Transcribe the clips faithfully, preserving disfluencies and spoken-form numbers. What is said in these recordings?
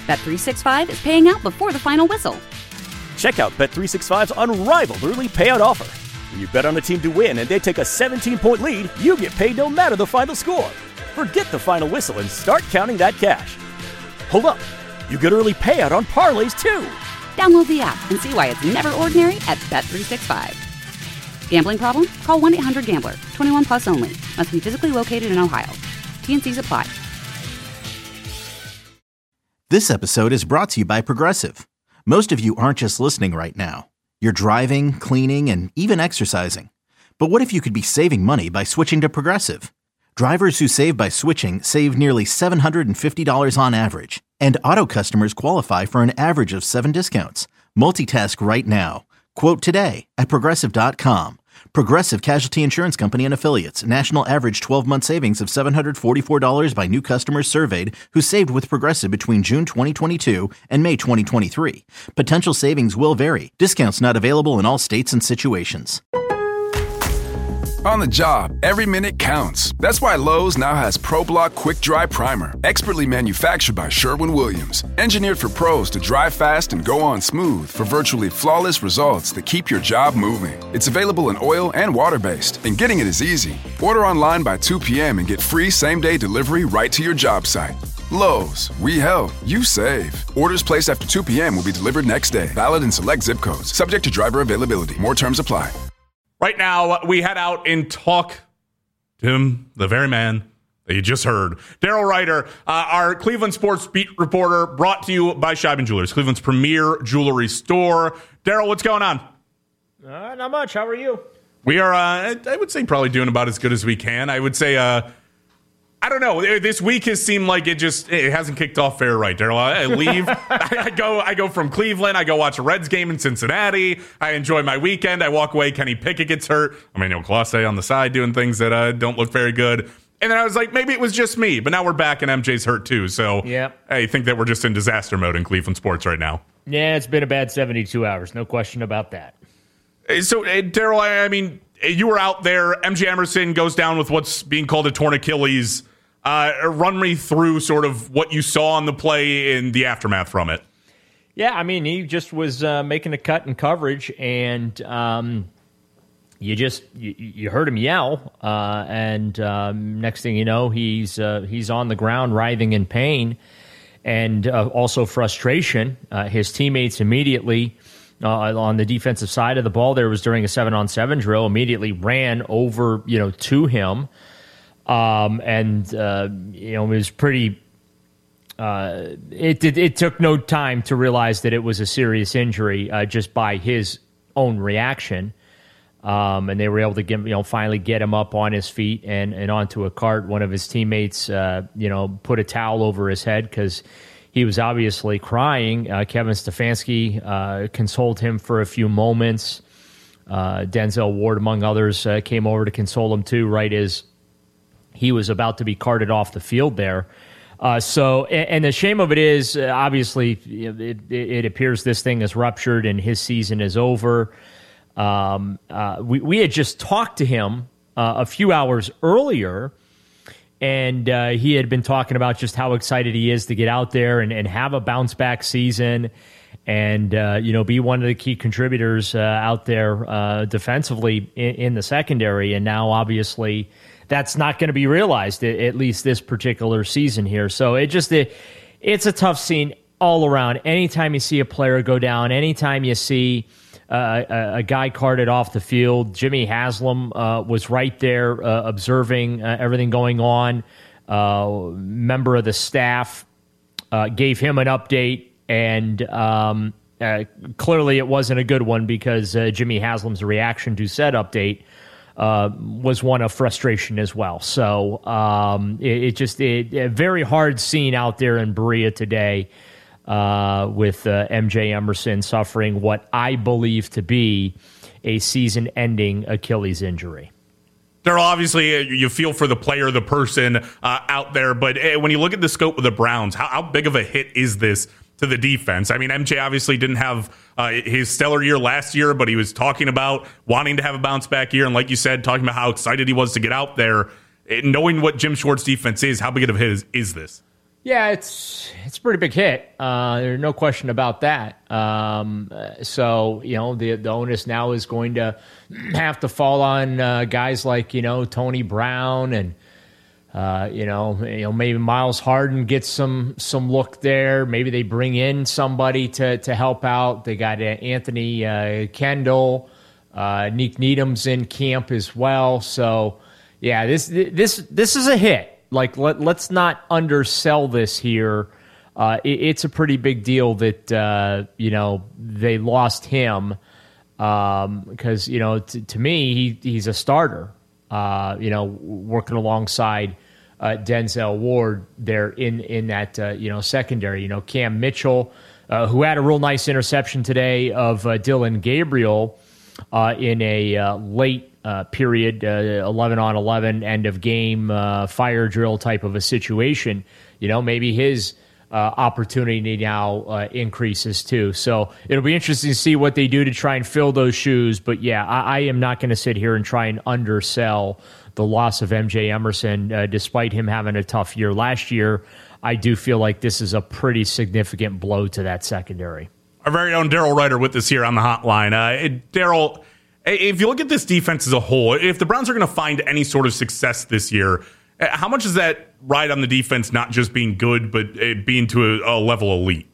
Bet three sixty-five is paying out before the final whistle. Check out Bet three sixty-five's unrivaled early payout offer. When you bet on a team to win and they take a seventeen-point lead, you get paid no matter the final score. Forget the final whistle and start counting that cash. Hold up. You get early payout on parlays, too. Download the app and see why it's never ordinary at Bet three sixty-five. Gambling problem? Call one eight hundred gambler. twenty-one plus only. Must be physically located in Ohio. T N Cs apply. This episode is brought to you by Progressive. Most of you aren't just listening right now. You're driving, cleaning, and even exercising. But what if you could be saving money by switching to Progressive? Drivers who save by switching save nearly seven hundred fifty dollars on average. And auto customers qualify for an average of seven discounts. Multitask right now. Quote today at Progressive dot com. Progressive Casualty Insurance Company and Affiliates. National average twelve-month savings of seven hundred forty-four dollars by new customers surveyed who saved with Progressive between June twenty twenty-two and May twenty twenty-three. Potential savings will vary. Discounts not available in all states and situations. On the job, every minute counts. That's why Lowe's now has ProBlock Quick Dry Primer, expertly manufactured by Sherwin-Williams. Engineered for pros to dry fast and go on smooth for virtually flawless results that keep your job moving. It's available in oil and water-based, and getting it is easy. Order online by two p.m. and get free same-day delivery right to your job site. Lowe's, we help, you save. Orders placed after two p.m. will be delivered next day. Valid in select zip codes. Subject to driver availability. More terms apply. Right now, we head out and talk to him, the very man that you just heard. Daryl Ruiter, uh, our Cleveland sports beat reporter, brought to you by Scheibman Jewelers, Cleveland's premier jewelry store. Daryl, what's going on? Uh, not much. How are you? We are, uh, I would say, probably doing about as good as we can. I would say, uh, I don't know. This week has seemed like it just it hasn't kicked off very right, Daryl. I leave. I, I go. I go from Cleveland. I go watch a Reds game in Cincinnati. I enjoy my weekend. I walk away. Kenny Pickett gets hurt. I mean, you know, Clase on the side doing things that uh, don't look very good. And then I was like, maybe it was just me. But now we're back and M J's hurt too. So yep. I think that we're just in disaster mode in Cleveland sports right now. Yeah, it's been a bad seventy-two hours. No question about that. So, uh, Daryl, I, I mean, you were out there. M J Emerson goes down with what's being called a torn Achilles. Uh, run me through sort of what you saw on the play and the aftermath from it. Yeah, I mean, he just was uh, making a cut in coverage, and um, you just you, you heard him yell, uh, and um, next thing you know, he's uh, he's on the ground writhing in pain, and uh, also frustration. Uh, his teammates immediately uh, on the defensive side of the ball, there was during a seven-on-seven drill, immediately ran over, you know, to him. Um, and, uh, you know, it was pretty, uh, it did, it took no time to realize that it was a serious injury, uh, just by his own reaction. Um, and they were able to get, you know, finally get him up on his feet and, and onto a cart. One of his teammates, uh, you know, put a towel over his head because he was obviously crying. Uh, Kevin Stefanski, uh, consoled him for a few moments. Uh, Denzel Ward, among others, uh, came over to console him too, right as he was about to be carted off the field there. Uh, so, and, and the shame of it is, uh, obviously, it, it, it appears this thing is ruptured and his season is over. Um, uh, we, we had just talked to him uh, a few hours earlier, and uh, he had been talking about just how excited he is to get out there and, and have a bounce-back season and, uh, you know, be one of the key contributors uh, out there uh, defensively in, in the secondary. And now, obviously, that's not going to be realized, at least this particular season here. So it just it, it's a tough scene all around. Anytime you see a player go down, anytime you see uh, a, a guy carted off the field, Jimmy Haslam uh, was right there uh, observing uh, everything going on. Uh, member of the staff uh, gave him an update, and um, uh, clearly it wasn't a good one because uh, Jimmy Haslam's reaction to said update Uh, was one of frustration as well. So um, it, it just it, a very hard scene out there in Berea today uh, with uh, M J Emerson suffering what I believe to be a season-ending Achilles injury. Daryl, obviously, you feel for the player, the person uh, out there, but uh, when you look at the scope of the Browns, how, how big of a hit is this to the defense? I mean, M J obviously didn't have uh, his stellar year last year, but he was talking about wanting to have a bounce-back year, and like you said, talking about how excited he was to get out there. Knowing what Jim Schwartz's defense is, how big of a hit is, is this? Yeah, it's it's a pretty big hit. Uh, there's no question about that. Um, so, you know, the, the onus now is going to have to fall on uh, guys like, you know, Tony Brown and, uh, you know, you know, maybe Miles Harden gets some some look there. Maybe they bring in somebody to, to help out. They got uh, Anthony uh, Kendall, uh, Nick Needham's in camp as well. So, yeah, this this this is a hit. Like, let, let's not undersell this here. Uh, it, it's a pretty big deal that, uh, you know, they lost him because, um, you know, t- to me, he, he's a starter, uh, you know, working alongside uh, Denzel Ward there in, in that, uh, you know, secondary. You know, Cam Mitchell, uh, who had a real nice interception today of uh, Dylan Gabriel uh, in a uh, late Uh, period, uh, eleven on eleven, end of game, uh, fire drill type of a situation. You know, maybe his uh, opportunity now uh, increases too. So it'll be interesting to see what they do to try and fill those shoes. But yeah, I, I am not going to sit here and try and undersell the loss of M J Emerson, uh, despite him having a tough year last year. I do feel like this is a pretty significant blow to that secondary. Our very own Daryl Ryder with us here on the hotline. Uh, Daryl, if you look at this defense as a whole, if the Browns are going to find any sort of success this year, how much does that ride on the defense not just being good, but being to a, a level elite?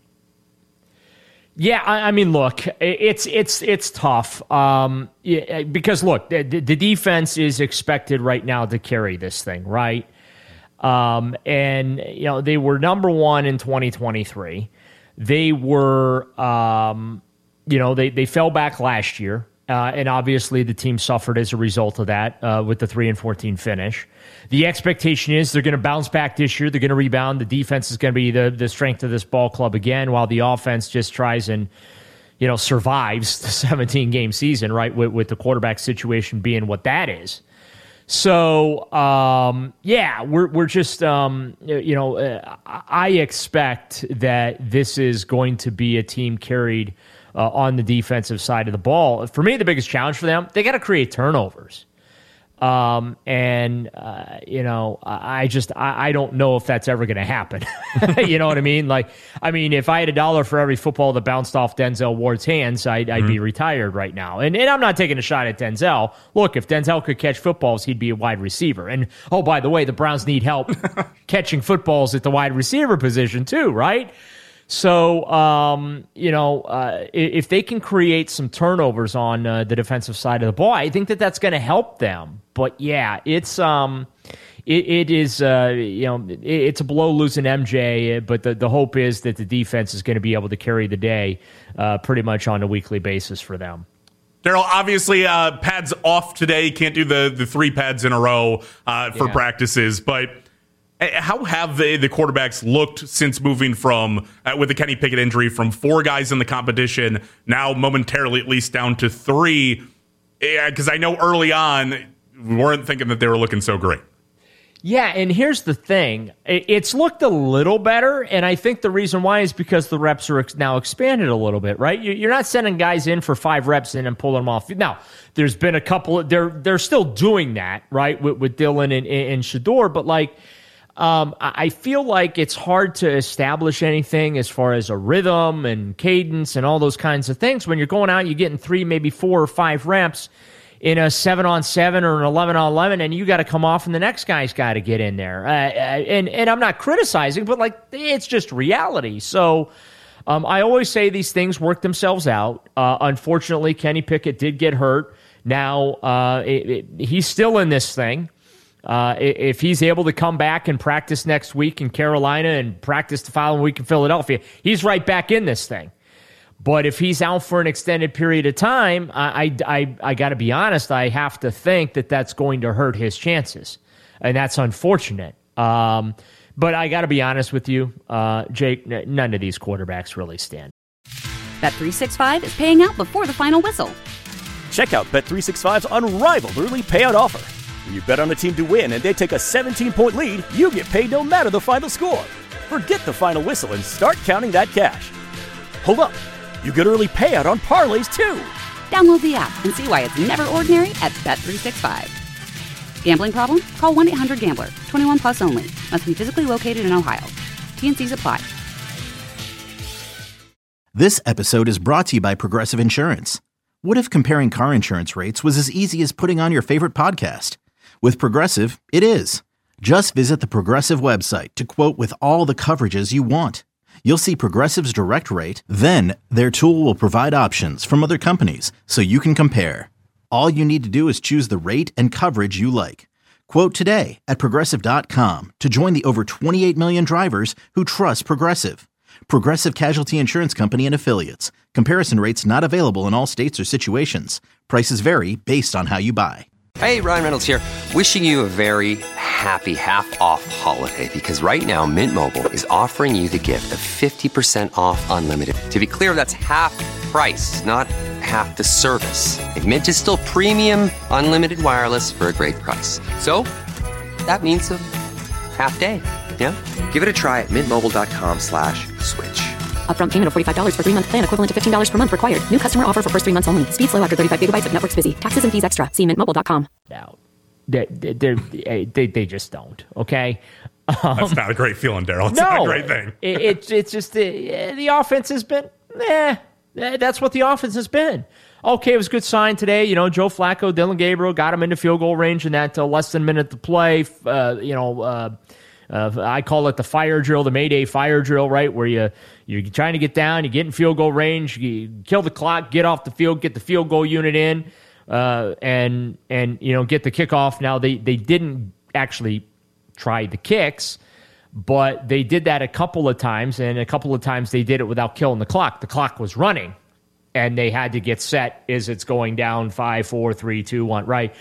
Yeah, I, I mean, look, it's it's it's tough um, because, look, the, the defense is expected right now to carry this thing, right? Um, and, you know, they were number one in twenty twenty-three. They were, um, you know, they, they fell back last year. Uh, and obviously, the team suffered as a result of that uh, with the three and fourteen finish. The expectation is they're going to bounce back this year. They're going to rebound. The defense is going to be the, the strength of this ball club again, while the offense just tries and, you know, survives the seventeen-game season, right, with, with the quarterback situation being what that is. So, um, yeah, we're we're just, um, you know, uh, I expect that this is going to be a team carried Uh, on the defensive side of the ball. For me, the biggest challenge for them, they got to create turnovers. Um, and, uh, you know, I just, I, I don't know if that's ever going to happen. You know what I mean? Like, I mean, if I had a dollar for every football that bounced off Denzel Ward's hands, I'd, I'd mm-hmm. be retired right now. And, and I'm not taking a shot at Denzel. Look, if Denzel could catch footballs, he'd be a wide receiver. And, oh, by the way, the Browns need help catching footballs at the wide receiver position too, right? So, um, you know, uh, if they can create some turnovers on uh, the defensive side of the ball, I think that that's going to help them. But yeah, it's um, it, it is uh, you know, it, it's a blow losing M J. But the, the hope is that the defense is going to be able to carry the day uh, pretty much on a weekly basis for them. Daryl, obviously, uh, pads off today. Can't do the the three pads in a row uh, for yeah. practices, but. How have they, the quarterbacks looked since moving from, uh, with the Kenny Pickett injury, from four guys in the competition, now momentarily at least down to three? Because I know early on, we weren't thinking that they were looking so great. Yeah, and here's the thing. It's looked a little better, and I think the reason why is because the reps are now expanded a little bit, right? You're not sending guys in for five reps in and pulling them off. Now, there's been a couple, they're, they're still doing that, right, with, with Dylan and, and Shedeur, but like, Um, I feel like it's hard to establish anything as far as a rhythm and cadence and all those kinds of things when you're going out, you're getting three, maybe four or five reps in a seven on seven or an eleven on eleven, and you got to come off, and the next guy's got to get in there. Uh, and and I'm not criticizing, but like it's just reality. So um, I always say these things work themselves out. Uh, unfortunately, Kenny Pickett did get hurt. Now uh, it, it, he's still in this thing. Uh, if he's able to come back and practice next week in Carolina and practice the following week in Philadelphia, he's right back in this thing. But if he's out for an extended period of time, I, I, I, I got to be honest, I have to think that that's going to hurt his chances. And that's unfortunate. Um, but I got to be honest with you, uh, Jake, none of these quarterbacks really stand. Bet three sixty-five is paying out before the final whistle. Check out Bet three sixty-five's unrivaled early payout offer. When you bet on a team to win and they take a seventeen-point lead, you get paid no matter the final score. Forget the final whistle and start counting that cash. Hold up. You get early payout on parlays, too. Download the app and see why it's never ordinary at Bet three sixty-five. Gambling problem? Call one eight hundred gambler. twenty-one plus only. Must be physically located in Ohio. T N Cs apply. This episode is brought to you by Progressive Insurance. What if comparing car insurance rates was as easy as putting on your favorite podcast? With Progressive, it is. Just visit the Progressive website to quote with all the coverages you want. You'll see Progressive's direct rate, then their tool will provide options from other companies so you can compare. All you need to do is choose the rate and coverage you like. Quote today at Progressive dot com to join the over twenty-eight million drivers who trust Progressive. Progressive Casualty Insurance Company and Affiliates. Comparison rates not available in all states or situations. Prices vary based on how you buy. Hey, Ryan Reynolds here. Wishing you a very happy half-off holiday because right now Mint Mobile is offering you the gift of fifty percent off unlimited. To be clear, that's half price, not half the service. And Mint is still premium unlimited wireless for a great price. So that means a half day. Yeah? Give it a try at mintmobile.com slash switch. Upfront payment of forty-five dollars for three-month plan equivalent to fifteen dollars per month required. New customer offer for first three months only. Speed slow after thirty-five gigabytes if network's busy. Taxes and fees extra. See mint mobile dot com. Out. They, they, they, they just don't, okay? Um, That's not a great feeling, Daryl. It's no, not a great thing. it, it's it's just the, the offense has been, eh, that's what the offense has been. Okay, it was a good sign today. You know, Joe Flacco, Dylan Gabriel got him into field goal range in that uh, less than a minute to play. Uh, you know, uh, Uh, I call it the fire drill, the Mayday fire drill, right? Where you, you're trying to get down, you get in field goal range, you kill the clock, get off the field, get the field goal unit in, uh, and, and you know, get the kickoff. Now, they, they didn't actually try the kicks, but they did that a couple of times, and a couple of times they did it without killing the clock. The clock was running, and they had to get set as it's going down five, four, three, two, one, right?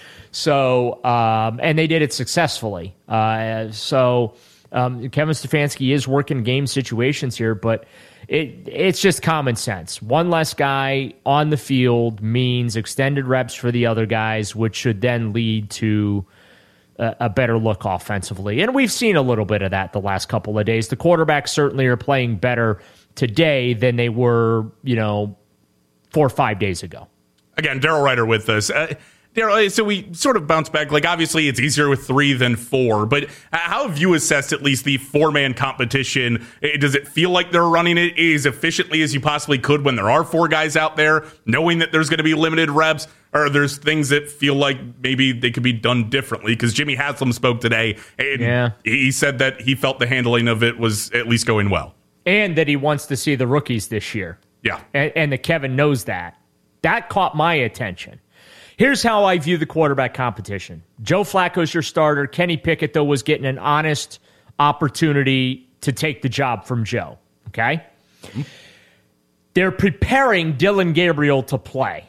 So, um, and they did it successfully. Uh, so, um, Kevin Stefanski is working game situations here, but it it's just common sense. One less guy on the field means extended reps for the other guys, which should then lead to a, a better look offensively. And we've seen a little bit of that the last couple of days. The quarterbacks certainly are playing better today than they were, you know, four or five days ago. Again, Daryl Ryder with us. Uh, Daryl, so we sort of bounce back. Like, obviously, it's easier with three than four, but how have you assessed at least the four-man competition? Does it feel like they're running it as efficiently as you possibly could when there are four guys out there, knowing that there's going to be limited reps? Or there's things that feel like maybe they could be done differently? Because Jimmy Haslam spoke today, and yeah. he said that he felt the handling of it was at least going well. And that he wants to see the rookies this year. Yeah. And, and that Kevin knows that. That caught my attention. Here's how I view the quarterback competition. Joe Flacco's your starter. Kenny Pickett, though, was getting an honest opportunity to take the job from Joe. Okay? Mm-hmm. They're preparing Dylan Gabriel to play.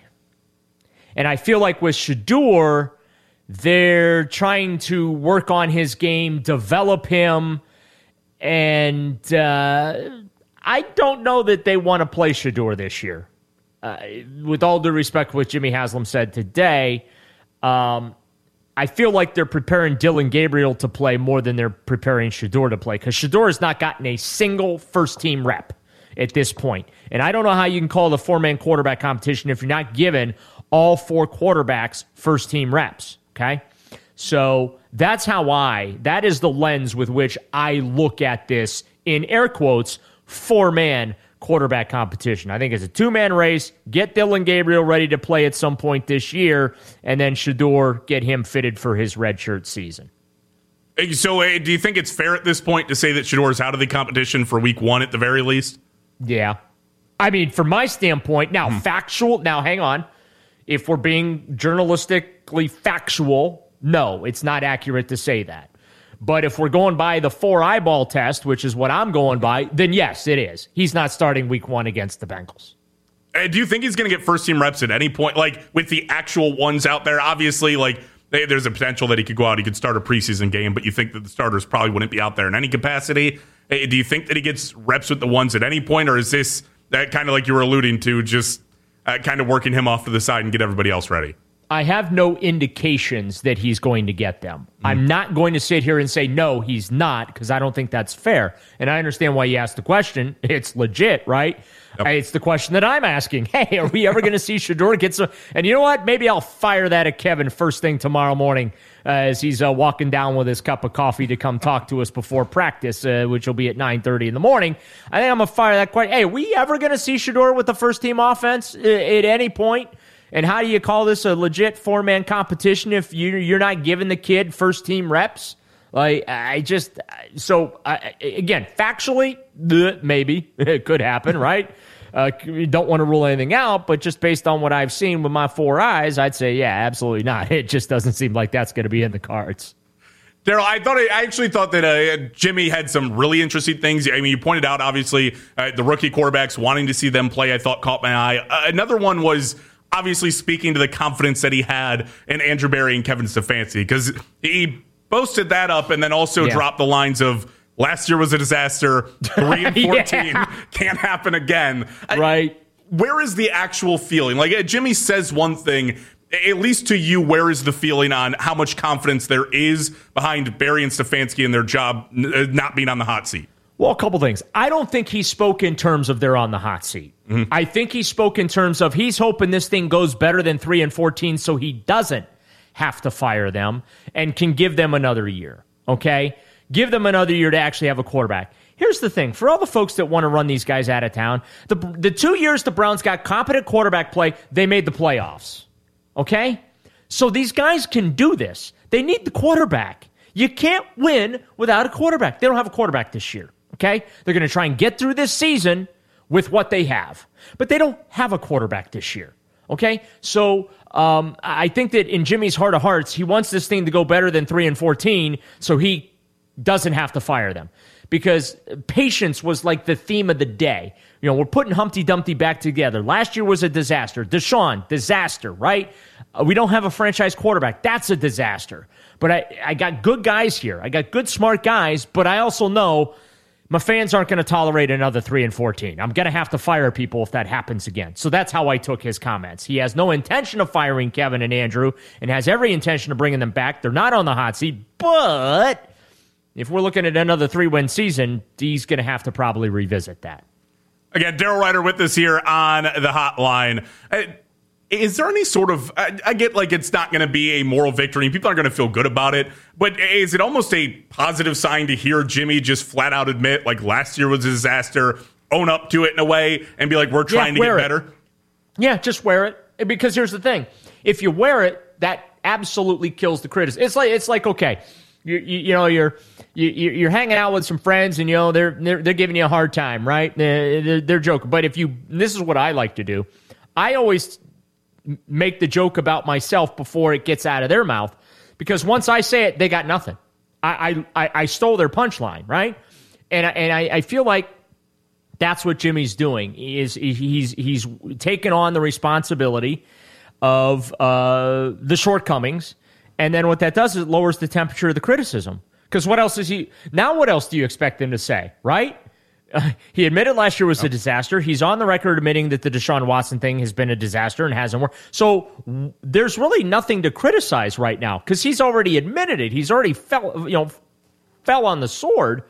And I feel like with Shedeur, they're trying to work on his game, develop him, and uh, I don't know that they want to play Shedeur this year. Uh, with all due respect for what Jimmy Haslam said today, um, I feel like they're preparing Dylan Gabriel to play more than they're preparing Shedeur to play, because Shedeur has not gotten a single first-team rep at this point. And I don't know how you can call it a four-man quarterback competition if you're not given all four quarterbacks first-team reps, okay? So that's how I, that is the lens with which I look at this, in air quotes, four-man quarterback competition. I think it's a two-man race. Get Dylan Gabriel ready to play at some point this year, and then Shedeur, get him fitted for his redshirt season. So uh, do you think it's fair at this point to say that Shedeur is out of the competition for week one at the very least? Yeah. I mean, from my standpoint, now, hmm. factual, now, hang on. If we're being journalistically factual, no, it's not accurate to say that. But if we're going by the four eyeball test, which is what I'm going by, then yes, it is. He's not starting week one against the Bengals. Uh, do you think he's going to get first team reps at any point? Like with the actual ones out there, obviously, like they, there's a potential that he could go out, he could start a preseason game, but you think that the starters probably wouldn't be out there in any capacity. Uh, do you think that he gets reps with the ones at any point, or is this that kind of like you were alluding to, just uh, kind of working him off to the side and get everybody else ready? I have no indications that he's going to get them. Mm. I'm not going to sit here and say, no, he's not, because I don't think that's fair. And I understand why you asked the question. It's legit, right? Yep. It's the question that I'm asking. Hey, are we ever going to see Shedeur get some? And you know what? Maybe I'll fire that at Kevin first thing tomorrow morning uh, as he's uh, walking down with his cup of coffee to come talk to us before practice, uh, which will be at nine thirty in the morning. I think I'm going to fire that question. Hey, are we ever going to see Shedeur with the first-team offense uh, at any point? And how do you call this a legit four-man competition if you, you're not giving the kid first-team reps? Like, I just, so, I, again, factually, maybe it could happen, right? Uh, you don't want to rule anything out, but just based on what I've seen with my four eyes, I'd say, yeah, absolutely not. It just doesn't seem like that's going to be in the cards. Daryl, I thought I actually thought that uh, Jimmy had some really interesting things. I mean, you pointed out, obviously, uh, the rookie quarterbacks, wanting to see them play, I thought caught my eye. Uh, another one was obviously speaking to the confidence that he had in Andrew Berry and Kevin Stefanski, because he boasted that up and then also yeah. dropped the lines of last year was a disaster, three and fourteen yeah. can't happen again. Right. Where is the actual feeling? Like, uh, Jimmy says one thing, at least to you, where is the feeling on how much confidence there is behind Berry and Stefanski and their job n- not being on the hot seat? Well, a couple things. I don't think he spoke in terms of they're on the hot seat. Mm-hmm. I think he spoke in terms of he's hoping this thing goes better than three and fourteen so he doesn't have to fire them and can give them another year, okay? Give them another year to actually have a quarterback. Here's the thing. For all the folks that want to run these guys out of town, the, the two years the Browns got competent quarterback play, they made the playoffs, okay? So these guys can do this. They need the quarterback. You can't win without a quarterback. They don't have a quarterback this year. Okay? They're going to try and get through this season with what they have. But they don't have a quarterback this year. Okay? So um, I think that in Jimmy's heart of hearts, he wants this thing to go better than three and fourteen so he doesn't have to fire them. Because patience was like the theme of the day. You know, we're putting Humpty Dumpty back together. Last year was a disaster. Deshaun, disaster, right? Uh, we don't have a franchise quarterback. That's a disaster. But I, I got good guys here. I got good, smart guys, but I also know my fans aren't going to tolerate another three and fourteen. I'm going to have to fire people if that happens again. So that's how I took his comments. He has no intention of firing Kevin and Andrew and has every intention of bringing them back. They're not on the hot seat, but if we're looking at another three-win season, he's going to have to probably revisit that. Again, Daryl Ryder with us here on the hotline. Uh, Is there any sort of, I, I get like it's not going to be a moral victory. People aren't going to feel good about it. But is it almost a positive sign to hear Jimmy just flat out admit, like, last year was a disaster, own up to it in a way, and be like, we're trying yeah, to get better? It. Yeah, just wear it. Because here's the thing. If you wear it, that absolutely kills the criticism. It's like, it's like okay, you, you, you know, you're you, you're hanging out with some friends, and, you know, they're they're, they're giving you a hard time, right? They're, they're joking. But if you, this is what I like to do. I always make the joke about myself before it gets out of their mouth, because once I say it, they got nothing. I I, I stole their punchline, right? And I, and I, I feel like that's what Jimmy's doing. Is he's he's taken on the responsibility of uh, the shortcomings, and then what that does is it lowers the temperature of the criticism. Because what else is he now? What else do you expect him to say, right? Uh, he admitted last year was a disaster. He's on the record admitting that the Deshaun Watson thing has been a disaster and hasn't worked. So w- there's really nothing to criticize right now because he's already admitted it. He's already fell, you know, fell on the sword.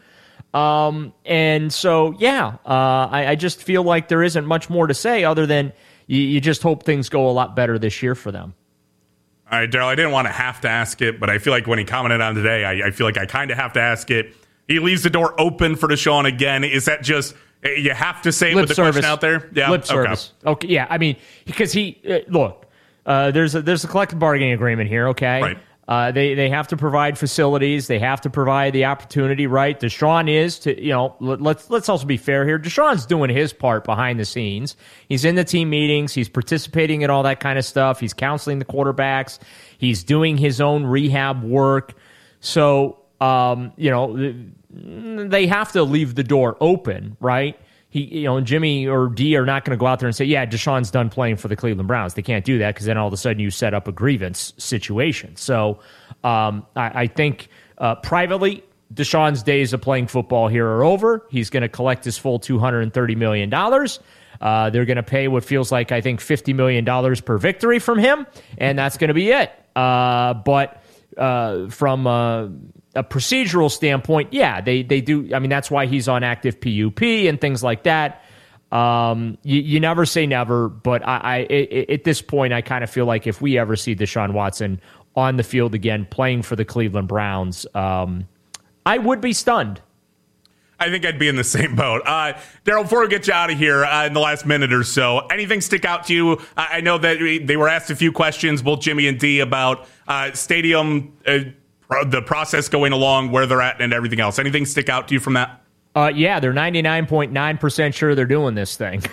Um, and so, yeah, uh, I, I just feel like there isn't much more to say other than you, you just hope things go a lot better this year for them. All right, Daryl, I didn't want to have to ask it, but I feel like when he commented on today, I, I feel like I kind of have to ask it. He leaves the door open for Deshaun again. Is that just, you have to say it Lip with the service. question out there? Yeah. Lip service. Okay. okay yeah. I mean, because he, uh, look, uh, there's a, there's a collective bargaining agreement here. Okay. Right. Uh, they, they have to provide facilities. They have to provide the opportunity, right? Deshaun is to, you know, let, let's, let's also be fair here. Deshaun's doing his part behind the scenes. He's in the team meetings. He's participating in all that kind of stuff. He's counseling the quarterbacks. He's doing his own rehab work. So, um, you know, they have to leave the door open, right? He, you know, Jimmy or D are not going to go out there and say, yeah, Deshaun's done playing for the Cleveland Browns. They can't do that because then all of a sudden you set up a grievance situation. So um, I, I think uh, privately Deshaun's days of playing football here are over. He's going to collect his full two hundred thirty million dollars. Uh, they're going to pay what feels like, I think, fifty million dollars per victory from him, and that's going to be it. Uh, but uh, from uh, a procedural standpoint, yeah, they, they do. I mean, that's why he's on active P U P and things like that. Um, you, you never say never, but I, I it, at this point, I kind of feel like if we ever see Deshaun Watson on the field again playing for the Cleveland Browns, um, I would be stunned. I think I'd be in the same boat. Uh, Daryl, before we get you out of here uh, in the last minute or so, anything stick out to you? I, I know that they were asked a few questions, both Jimmy and Dee, about uh, stadium, uh, pro- the process going along, where they're at, and everything else. Anything stick out to you from that? Uh, yeah, they're ninety-nine point nine percent sure they're doing this thing.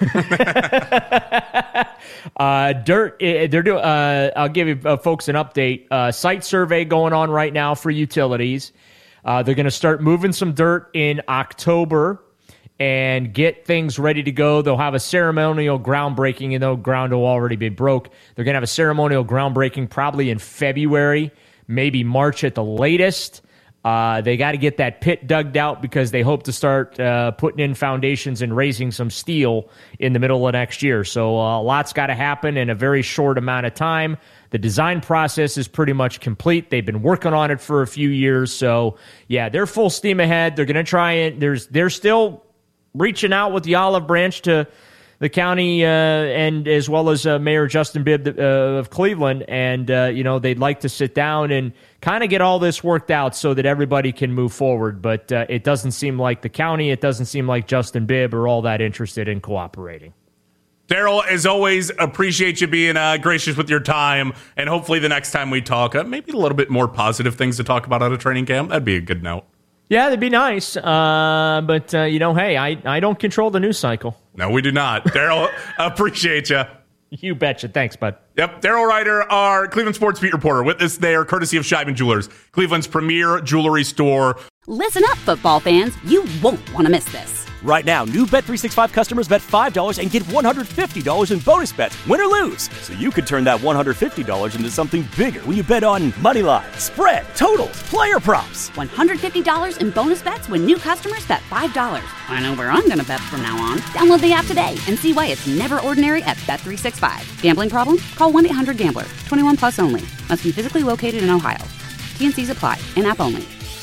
uh, dirt, they're doing. Uh, I'll give you uh, folks an update. Uh, site survey going on right now for utilities. Uh, they're going to start moving some dirt in October and get things ready to go. They'll have a ceremonial groundbreaking, and though ground will already be broke, they're going to have a ceremonial groundbreaking probably in February, maybe March at the latest. Uh, they got to get that pit dug out because they hope to start uh, putting in foundations and raising some steel in the middle of next year. So uh, a lot's got to happen in a very short amount of time. The design process is pretty much complete. They've been working on it for a few years. So, yeah, they're full steam ahead. They're going to try it. There's, they're still reaching out with the olive branch to the county uh, and as well as uh, Mayor Justin Bibb uh, of Cleveland. And, uh, you know, they'd like to sit down and kind of get all this worked out so that everybody can move forward. But uh, it doesn't seem like the county, it doesn't seem like Justin Bibb are all that interested in cooperating. Daryl, as always, appreciate you being uh, gracious with your time, and hopefully the next time we talk, uh, maybe a little bit more positive things to talk about out of training camp. That'd be a good note. Yeah, that'd be nice. Uh, but, uh, you know, hey, I, I don't control the news cycle. No, we do not. Daryl, appreciate you. You betcha. Thanks, bud. Yep, Daryl Ryder, our Cleveland Sports Beat reporter, with us there, courtesy of Scheiben Jewelers, Cleveland's premier jewelry store. Listen up, football fans. You won't want to miss this. Right now, new Bet three sixty-five customers bet five dollars and get one hundred fifty dollars in bonus bets, win or lose. So you could turn that one hundred fifty dollars into something bigger when you bet on money line, spread, totals, player props. one hundred fifty dollars in bonus bets when new customers bet five dollars. I know where I'm going to bet from now on. Download the app today and see why it's never ordinary at Bet three sixty-five. Gambling problem? Call one eight hundred gambler. twenty-one plus only. Must be physically located in Ohio. T N Cs apply. In-app only.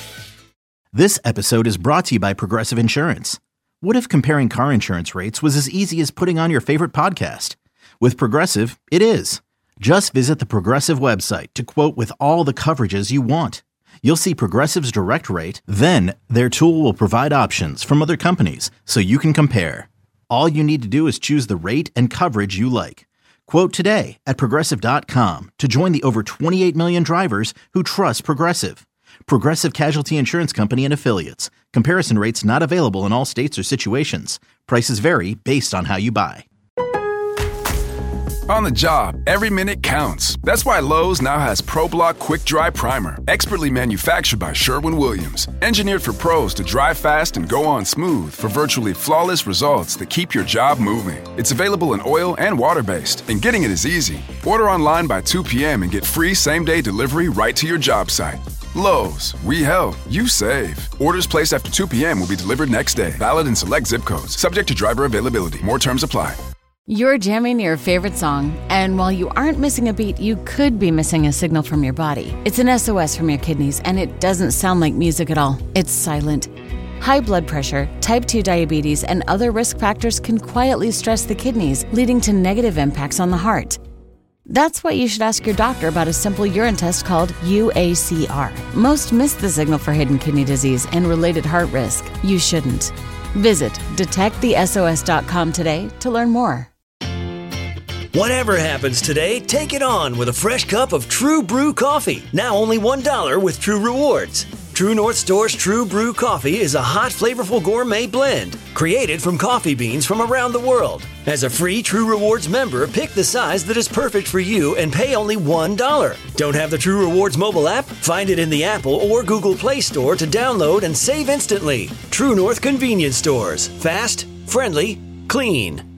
This episode is brought to you by Progressive Insurance. What if comparing car insurance rates was as easy as putting on your favorite podcast? With Progressive, it is. Just visit the Progressive website to quote with all the coverages you want. You'll see Progressive's direct rate, then their tool will provide options from other companies so you can compare. All you need to do is choose the rate and coverage you like. Quote today at Progressive dot com to join the over twenty-eight million drivers who trust Progressive. Progressive Casualty Insurance Company and Affiliates. Comparison rates not available in all states or situations. Prices vary based on how you buy. On the job, every minute counts. That's why Lowe's now has ProBlock Quick Dry Primer, expertly manufactured by Sherwin-Williams. Engineered for pros to dry fast and go on smooth for virtually flawless results that keep your job moving. It's available in oil and water-based, and getting it is easy. Order online by two p.m. and get free same-day delivery right to your job site. Lowe's, we help, you save. Orders placed after two p.m. will be delivered next day. Valid in select zip codes. Subject to driver availability. More terms apply. You're jamming your favorite song, and while you aren't missing a beat, you could be missing a signal from your body. It's an S O S from your kidneys, and it doesn't sound like music at all. It's silent. High blood pressure, type two diabetes, and other risk factors can quietly stress the kidneys, leading to negative impacts on the heart. That's why you should ask your doctor about a simple urine test called U A C R. Most miss the signal for hidden kidney disease and related heart risk. You shouldn't. Visit detect the S O S dot com today to learn more. Whatever happens today, take it on with a fresh cup of True Brew coffee. Now only one dollar with True Rewards. True North Store's True Brew coffee is a hot, flavorful gourmet blend created from coffee beans from around the world. As a free True Rewards member, pick the size that is perfect for you and pay only one dollar. Don't have the True Rewards mobile app? Find it in the Apple or Google Play Store to download and save instantly. True North Convenience Stores. Fast, friendly, clean.